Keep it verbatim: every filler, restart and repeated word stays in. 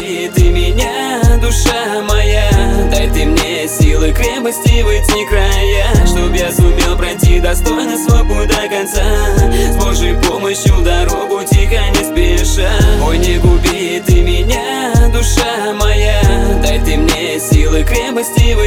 губи ты меня, душа моя. Дай ты мне силы, крепости, вытяни края, чтоб я сумел пройти достойно свой путь до конца. С Божьей помощью дорогу тихо, не спеша. Ой, не губи ты меня, душа моя. Дай ты мне силы, крепости,